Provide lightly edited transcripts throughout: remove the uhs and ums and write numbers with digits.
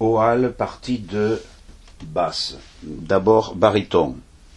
Oal, partie de basse. D'abord baryton.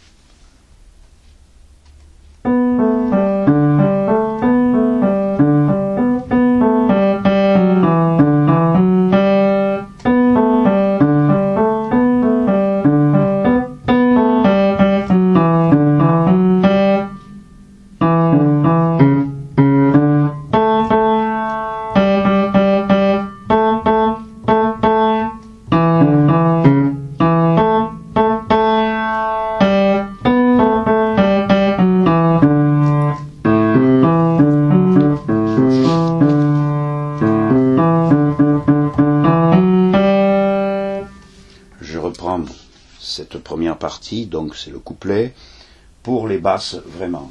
Je reprends cette première partie, donc c'est le couplet, pour les basses vraiment.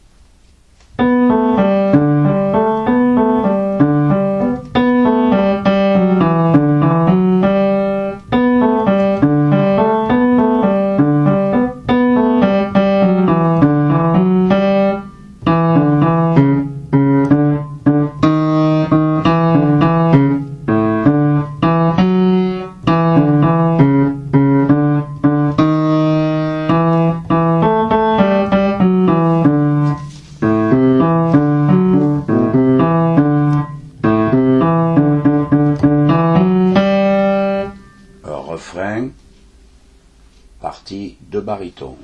Refrain, partie de baryton.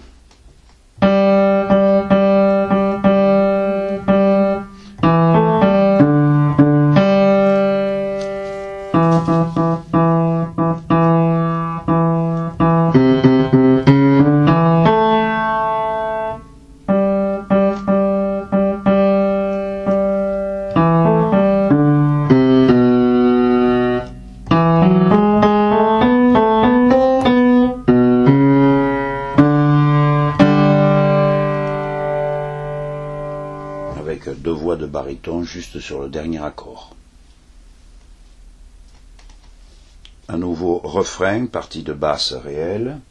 Avec deux voix de baryton juste sur le dernier accord. Un nouveau refrain, partie de basse réelle.